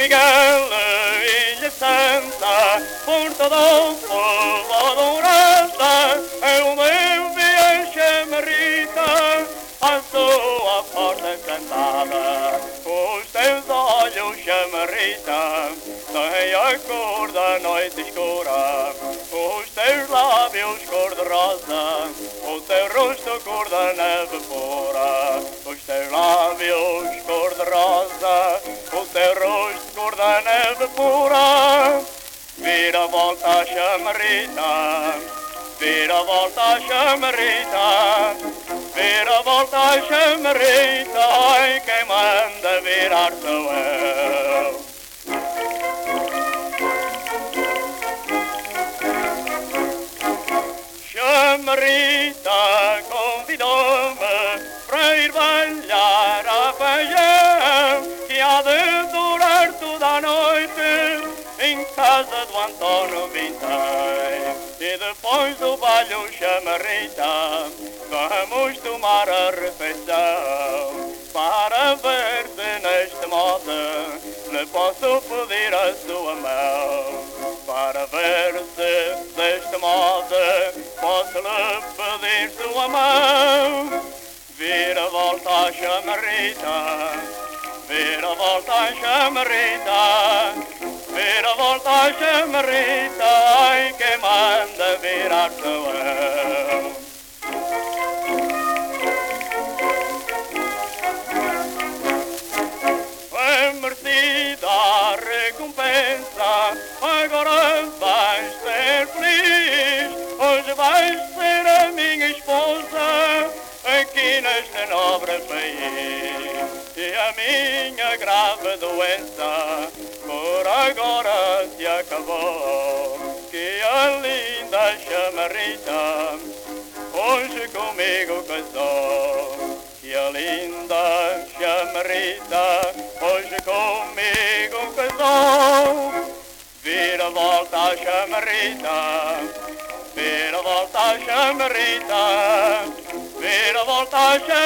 Miguel, Ilha Santa, Porta do Povo Dourada, é o meu via chamarrita, a sua porta encantada, os teus olhos chamarrita, têm a cor da noite escura, os teus lábios cor de rosa, o teu rosto cor da neve pura, os teus lábios cor de rosa, o teu rosto cor da neve pura. Vira a volta a chamarrita, vira a volta a chamarrita, vira a volta a chamarrita, ai quem manda virar sou eu. Chamarrita convidou-me para ir balhar a feijão, que há de durar toda a noite em casa do António Vintém. E depois do baile chamarrita, vamos tomar a refeição, para ver se neste modo lhe posso pedir a sua mão. Para ver se deste modo posso lhe pedir sua mão. Vira a volta a chamarrita, vira a volta a chamarrita, vira a volta a chamarrita, ai quem manda virar sou eu. É merecida a recompensa, agora vais ser feliz, hoje vais ser a minha esposa, aqui neste nobre país. E a minha grave doença por agora se acabou, que a linda chamarrita hoje comigo casou. Que a linda chamarrita hoje comigo casou. Vira a volta a chamarrita, vira a volta a chamarrita, vira a volta a chamarrita.